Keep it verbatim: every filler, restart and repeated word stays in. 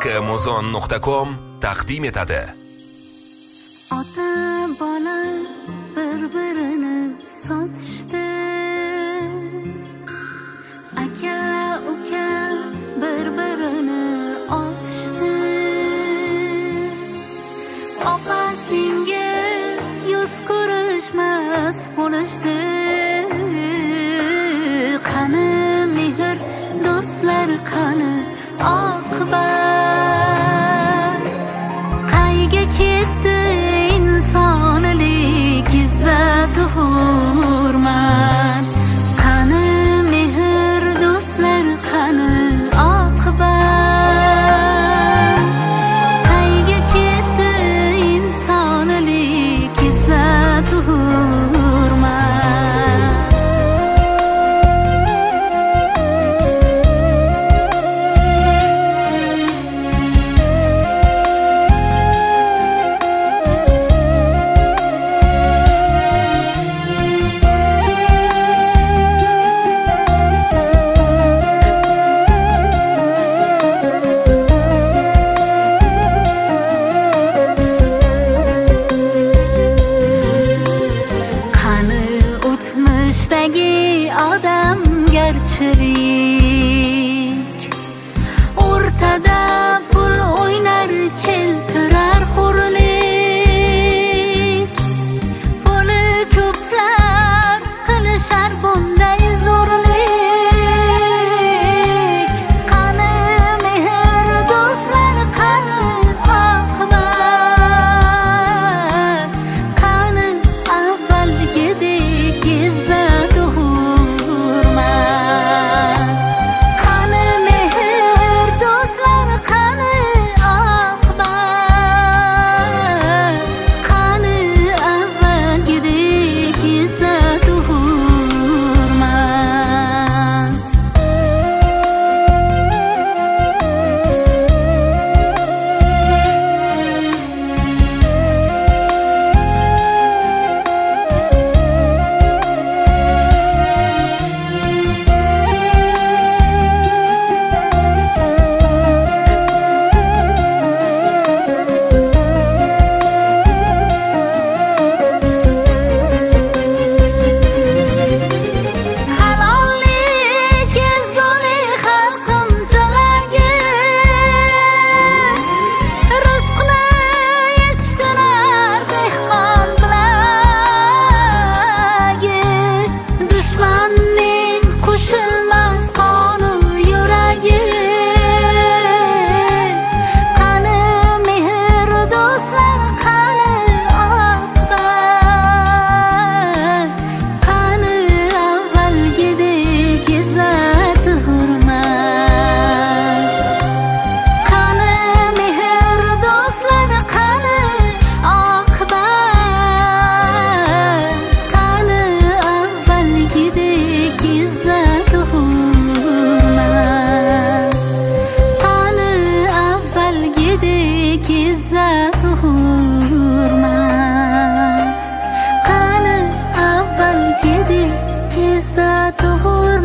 amazon nuqta com taqdim etadi. Ota bola bir-birini sotishdi, aka uka bir-birini otishdi, opa singil yuz ko'rishmas bo'lishdi. Qani mehr do'stlar, qani oqibat, qayga ketdi insonlik, izzat, hurmat? Qani mehr do'stlar, qani oqibat, qayga ketdi insonlik, izzat, hurmat? Odamgarchilik o'rtada pul o'ynar, keltirar xurlik. Puli ko'plar qilishar bunday zo'rlik. Qani mehr do'stlar, qani oqibat, qani avvalgidek izzat, izzat, hurmat? Qani avvalgidek izzat, hurmat?